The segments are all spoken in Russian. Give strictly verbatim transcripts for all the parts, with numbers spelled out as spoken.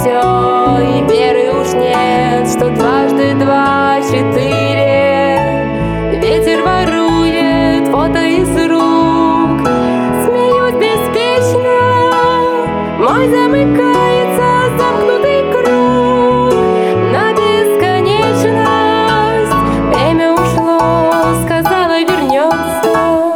все, и веры уж нет, что дважды два четыре. Ветер ворует фото из рук, смеюсь беспечно, мой замыкается замкнутый круг на бесконечность. Время ушло, сказала, вернется.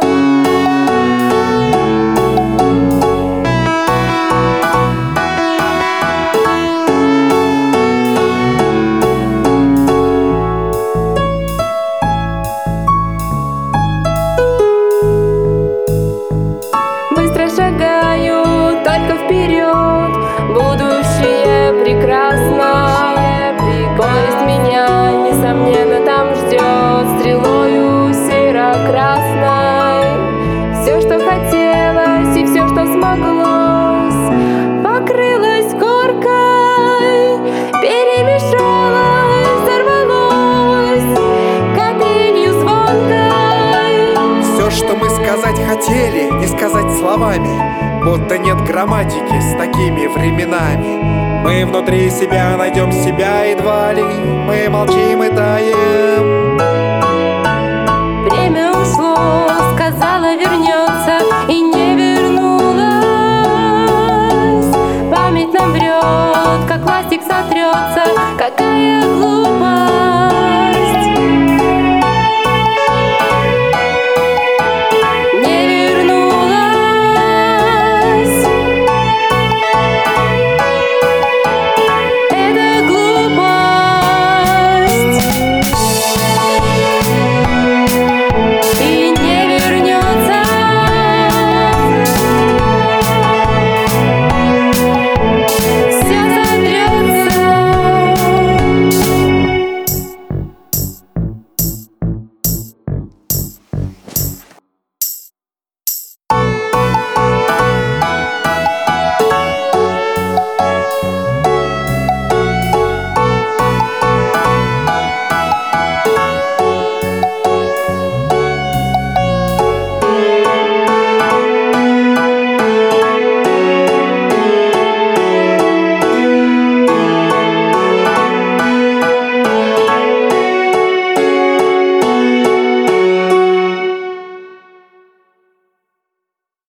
Шагаю только вперед, будущее прекрасно. Поезд меня, несомненно, там ждет стрелою серо-красной. Все, что хотелось, и все, что смоглось, покрылось коркой, перемешалось, взорвалось капелью звонкой. Все, что мы сказать хотели, не сказать словами, будто нет грамматики с такими временами. Мы внутри себя найдем себя едва ли, мы молчим и таем. Время ушло, сказала, вернется, и не вернулась. Память нам врет, как пластик сотрется, какая